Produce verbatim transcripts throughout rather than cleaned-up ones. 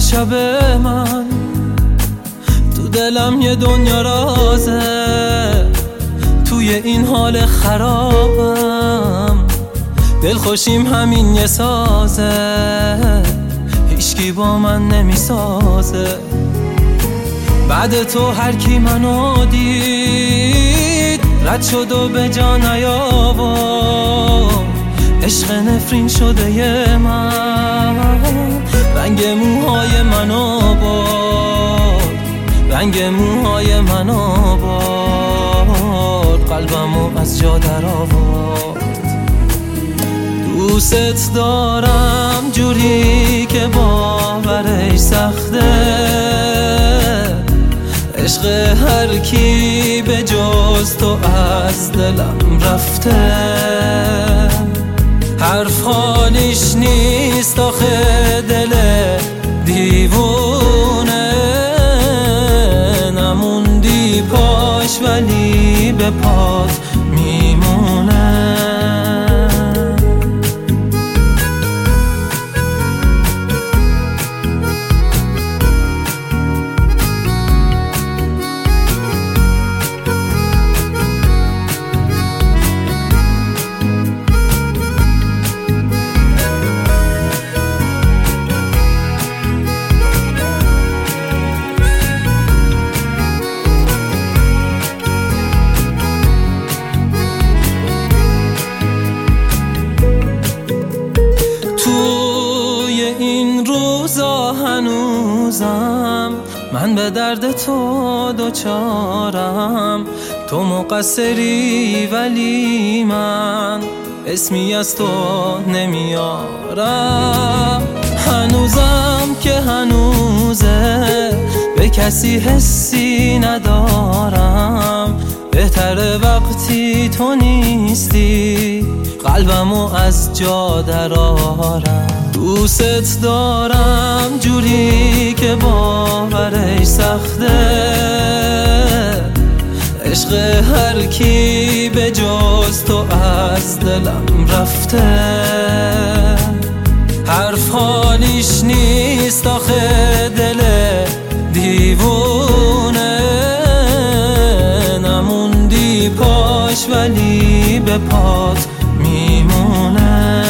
شب من تو دلم یه دنیا رازه، توی این حال خرابم دل خوشیم همین یه سازه، هیچکی با من نمیسازه. بعد تو هر کی منو دید رد شد و به جا نیاورد، عشق نفرین شده ی من رنگ موهای منو برد، رنگ موهای منو برد، قلبمو از جا در آورد. دوست دارم جوری که باورش سخته، عشق هر کی به جز تو از دلم رفته. حرف حالیش نیست آخه دل دیوونه، نموندی پاش ولی به پات میمونه. این روزا هنوزم من به درد تو دوچارم، تو مقصری ولی من اسمی از تو نمیارم. هنوزم که هنوزه به کسی حسی ندارم، بهتره وقتی تو نیستی قلبمو از جا درارم. دوست دارم جوری که باورش سخته، عشق هر کی به جز تو از دلم رفته. حرف حالیش نیست آخه دل دیوونه، نموندی پاش ولی به پات میمونه.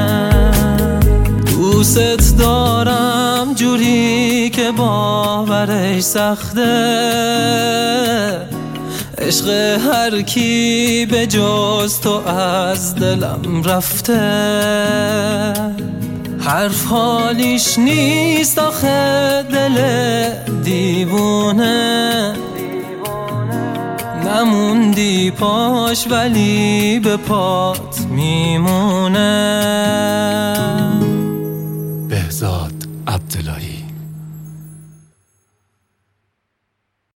دوست دارم جوری که باورش سخته، عشق هر کی به جز تو از دلم رفته. حرف حالیش نیست آخه دل دیوونه، نموندی پاش ولی به پات میمونه. بهزاد عبداللهی.